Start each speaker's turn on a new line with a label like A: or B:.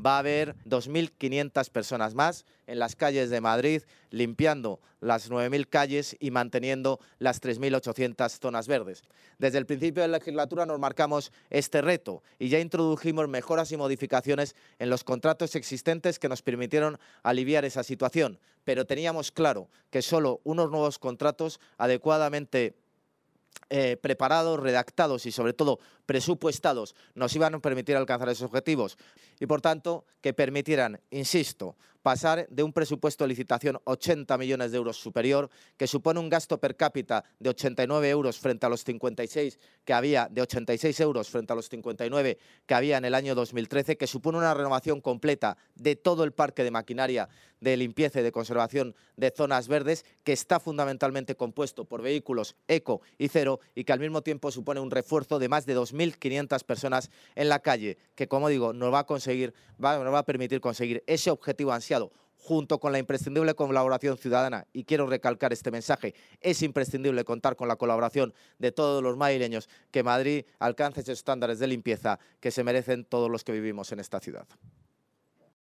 A: va a haber 2.500 personas más en las calles de Madrid, limpiando las 9.000 calles y manteniendo las 3.800 zonas verdes. Desde el principio de la legislatura nos marcamos este reto y ya introdujimos mejoras y modificaciones en los contratos existentes que nos permitieron aliviar esa situación, pero teníamos claro que solo unos nuevos contratos adecuadamente preparados, redactados y sobre todo presupuestados nos iban a permitir alcanzar esos objetivos y por tanto que permitieran, insisto, pasar de un presupuesto de licitación 80 millones de euros superior, que supone un gasto per cápita de 89 euros frente a los 56 que había, de 86 euros frente a los 59 que había en el año 2013, que supone una renovación completa de todo el parque de maquinaria de limpieza y de conservación de zonas verdes, que está fundamentalmente compuesto por vehículos eco y cero y que al mismo tiempo supone un refuerzo de más de 2.500 personas en la calle, que como digo, nos va a permitir conseguir ese objetivo ansiado junto con la imprescindible colaboración ciudadana, y quiero recalcar este mensaje, es imprescindible contar con la colaboración de todos los madrileños, que Madrid alcance esos estándares de limpieza que se merecen todos los que vivimos en esta ciudad.